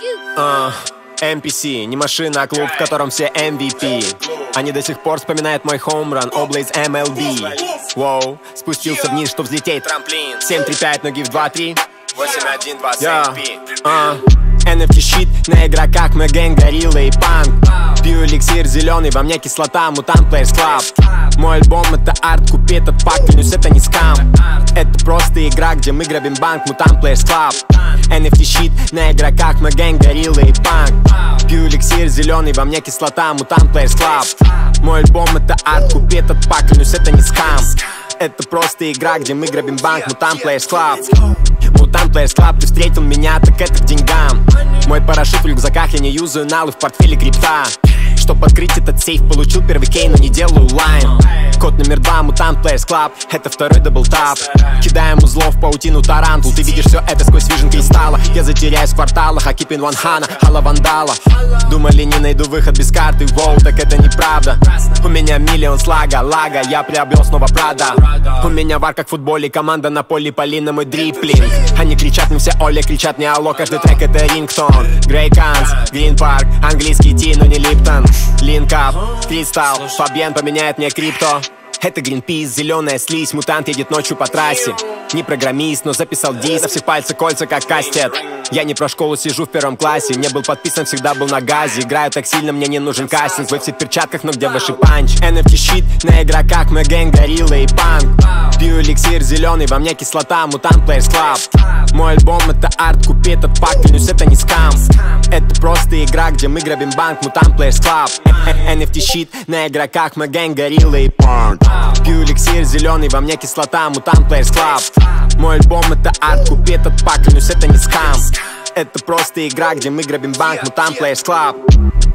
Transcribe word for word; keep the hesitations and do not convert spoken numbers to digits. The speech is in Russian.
Uh, эм пи си, не машина, а клуб, в котором все эм ви пи. Они до сих пор вспоминают мой хоумран, Облейз эм эл би. Воу, спустился вниз, что взлететь. Трамплин. семь три пять, ноги в два три. восемь один два семь пи. эн эф ти щит на игроках, мы гэнг, горилла и панк. Пью эликсир зеленый, во мне кислота, мутант плеерс клаб. Мой альбом это арт, купи этот пак, клянусь, это не скам. Это просто игра, где мы грабим банк, мутант плеерс клаб. эн эф ти щит на игроках, мы гэнг, горилла и панк. Пью эликсир зеленый, во мне кислота, мутант плеерс клаб. Мой альбом это арт, купи этот пак, клянусь, это не скам. Это просто игра, где мы грабим банк, мутант плеерс клаб. Мутант плеерс клаб, ты встретил меня, так это к деньгам. Мой парашют в рюкзаках, я не юзаю налы, в портфеле крипта. Чтоб открыть этот сейф, получил первый кей, но не делаю лайн. Код номер два, мутант плеерс клаб, это второй даблтап. Кидаем узлов в паутину тарантул, ты видишь все это сквозь вижен кристалла. Я затеряюсь в кварталах, а кипин ван хана, хала вандала. Думали, не найду выход без карты, воу, так это неправда. У меня миллион слага, лага, я приобрел снова Прада. У меня вар как в футболе, команда на поле, Полина, мой дриплинг. Они кричат, мы все Оля, кричат не алло, каждый трек это рингтон. Грей Канс, Грин Парк, английский ти, но не Липтон. Линкап, кристалл, Фабьен поменяет мне крипто. Это Гринпис, зеленая слизь, мутант едет ночью по трассе. Не программист, но записал дис, со всех пальцев кольца как кастет. Я не про школу, сижу в первом классе, не был подписан, всегда был на газе. Играю так сильно, мне не нужен кастинг, вы все в перчатках, но где ваши панч? эн эф ти щит на игроках, мы гэнг, горилла и панк. Пью эликсир зеленый, во мне кислота, мутант плеерс клаб. Мой альбом это арт, купи этот пак, клянусь, это не скам. Это просто игра, где мы грабим банк, мутант плеерс клаб. эн эф ти щит на игроках, мы гэнг, горилла и панк. Пью эликсир зеленый, во мне кислота, мутант плеерс клаб. Мой альбом это арт, купи этот пак, клянусь, это не скам. Это просто игра, где мы грабим банк, мутант плеерс клаб.